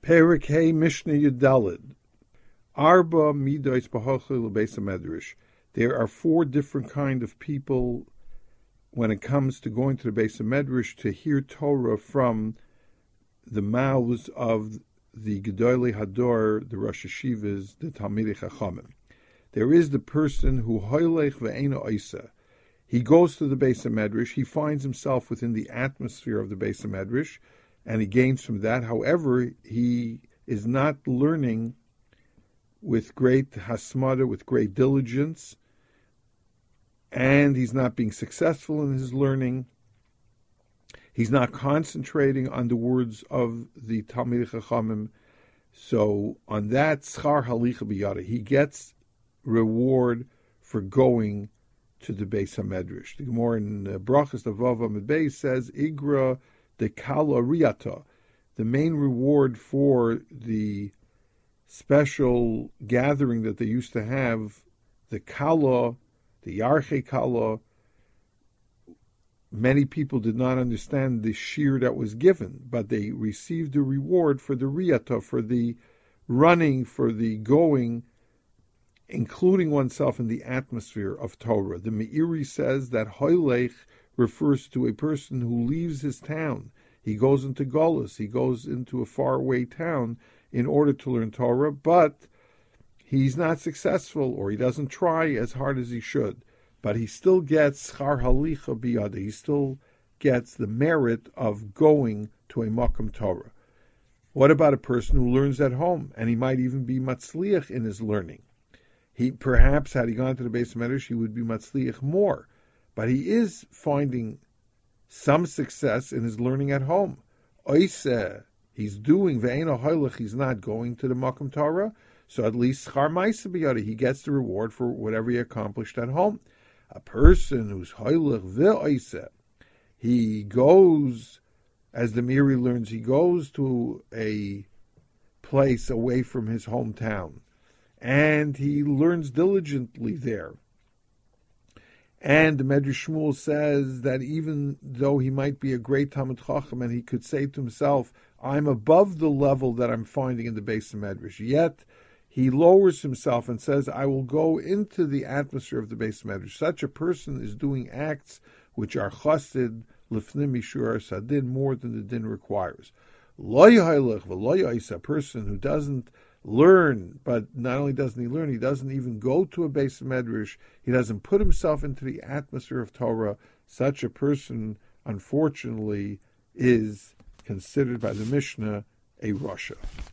Perik Hey Mishnah Yudalid. Arba Midois B'Hochel L'Beis HaMedrash. There are four different kind of people when it comes to going to the Beis HaMedrash to hear Torah from the mouths of the Gedolei Hador, the Rosh Hashivas, the Talmidei Chachamim. There is the person who hoylech ve'eino oisa. He goes to the Beis HaMedrash, he finds himself within the atmosphere of the Beis HaMedrash, and he gains from that. However, he is not learning with great hasmada, with great diligence, and he's not being successful in his learning. He's not concentrating on the words of the Talmidei Chachamim. So on that, schar halicha biyada, he gets reward for going to the Beis HaMedrash. The Gemara in Brachas Vav Amud Beis says, Igra de Kala Riyata. The main reward for the special gathering that they used to have, the Kala, the Yarche Kala, many people did not understand the shear that was given, but they received the reward for the Riyata, for the running, for the going, including oneself in the atmosphere of Torah. The Meiri says that Hoylech refers to a person who leaves his town. He goes into Golus, he goes into a faraway town in order to learn Torah, but he's not successful, or he doesn't try as hard as he should. But he still gets schar halicha biyada. He still gets the merit of going to a Makom Torah. What about a person who learns at home, and he might even be matzliach in his learning? He perhaps, had he gone to the Beis HaMedrash, he would be matzliach more. But he is finding some success in his learning at home. Oiseh, he's doing ve'eno hoylech, he's not going to the Makom Torah, so at least schar ma'aseh biyada, he gets the reward for whatever he accomplished at home. A person who's hoylech ve'oiseh, he goes, as the Miri learns, he goes to a place away from his hometown, and he learns diligently there. And the Medrash Shmuel says that even though he might be a great Talmid Chacham, and he could say to himself, I'm above the level that I'm finding in the Beis HaMedrash, yet he lowers himself and says, I will go into the atmosphere of the Beis HaMedrash. Such a person is doing acts which are chassid, lifnim mishur sadin, more than the din requires. Lo yahalech v'lo ya'isa, a person who doesn't learn, but not only doesn't he learn, he doesn't even go to a Beis HaMedrash, he doesn't put himself into the atmosphere of Torah. Such a person, unfortunately, is considered by the Mishnah a Rasha.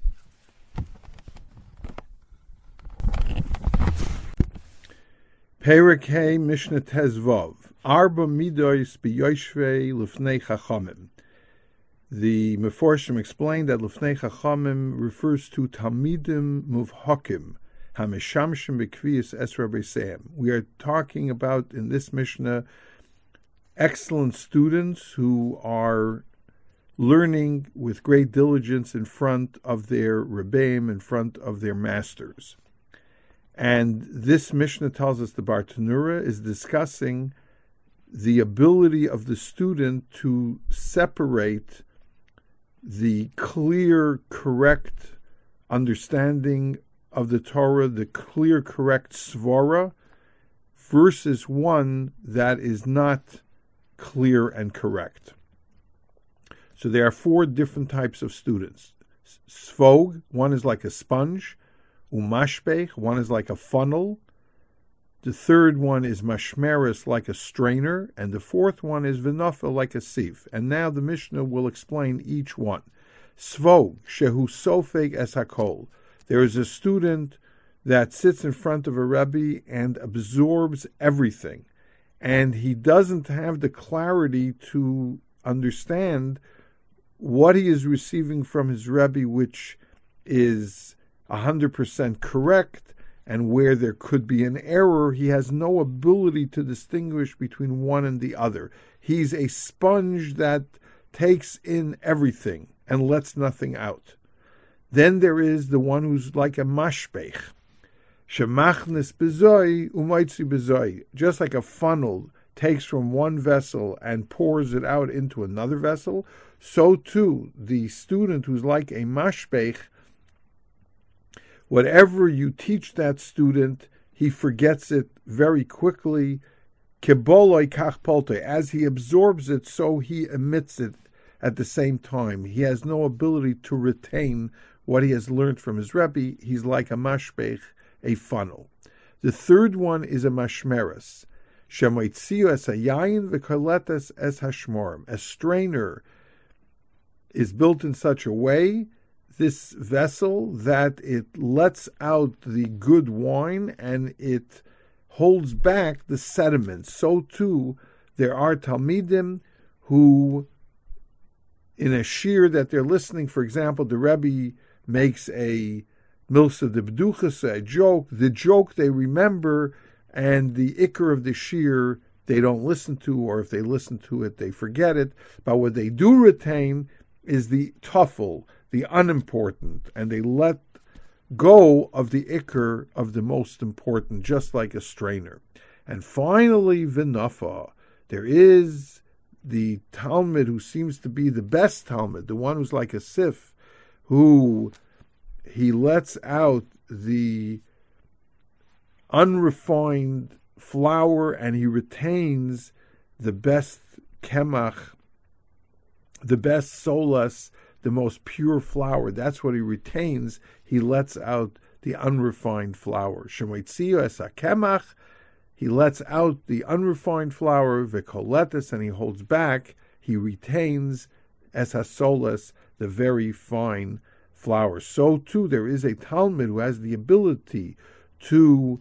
Perek Hey Mishnah Tezvav. Arba Midois B'Yoshvei Lifnei Chachamim. The Meforshim explained that Lifnei Chachamim refers to Talmidim Muvhakim, Hameshamshim B'Kviyas Esra B'Seim. We are talking about, in this Mishnah, excellent students who are learning with great diligence in front of their Rebbeim, in front of their masters. And this Mishnah tells us the Bartanura is discussing the ability of the student to separate the clear, correct understanding of the Torah, the clear, correct svara, versus one that is not clear and correct. So there are four different types of students. Svog, one is like a sponge. Umashbech, one is like a funnel. The third one is mashmeris, like a strainer. And the fourth one is v'nafel, like a sieve. And now the Mishnah will explain each one. Svog, shehu sofeg es hakol. There is a student that sits in front of a Rebbe and absorbs everything. And he doesn't have the clarity to understand what he is receiving from his Rebbe, which is 100% correct, and where there could be an error. He has no ability to distinguish between one and the other. He's a sponge that takes in everything and lets nothing out. Then there is the one who's like a mashbech, shemachnes bezoi umaitzi bezoi, just like a funnel takes from one vessel and pours it out into another vessel, so too the student who's like a mashpech, whatever you teach that student, he forgets it very quickly. Keboloi kach poltoi, as he absorbs it, so he emits it at the same time. He has no ability to retain what he has learned from his Rebbe. He's like a mashpech, a funnel. The third one is a mashmeres. Shemoitziu es hayayin v'koletes es hashmorim. A strainer is built in such a way, this vessel, that it lets out the good wine and it holds back the sediments. So too, there are Talmidim who, in a shir that they're listening, for example, the Rebbe makes a milsa de b'duchas, a joke. The joke they remember, and the ikar of the shir they don't listen to, or if they listen to it, they forget it. But what they do retain is the tuffle, the unimportant, and they let go of the ikar of the most important, just like a strainer. And finally, v'nafa, there is the Talmud who seems to be the best Talmud, the one who's like a sif, who he lets out the unrefined flour and he retains the best kemach, the best solas, the most pure flour. That's what he retains. He lets out the unrefined flour. Shemoitziu es hakemach, he lets out the unrefined flour, v'koletes, and he holds back, he retains es hasolas, the very fine flour. So too, there is a Talmud who has the ability to,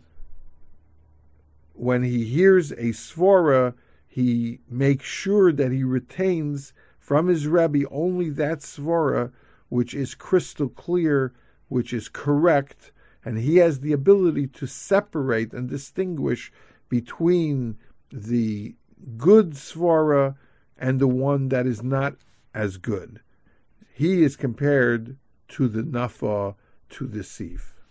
when he hears a svara, he makes sure that he retains from his Rebbe only that svara which is crystal clear, which is correct, and he has the ability to separate and distinguish between the good svara and the one that is not as good. He is compared to the nafa, to the sif.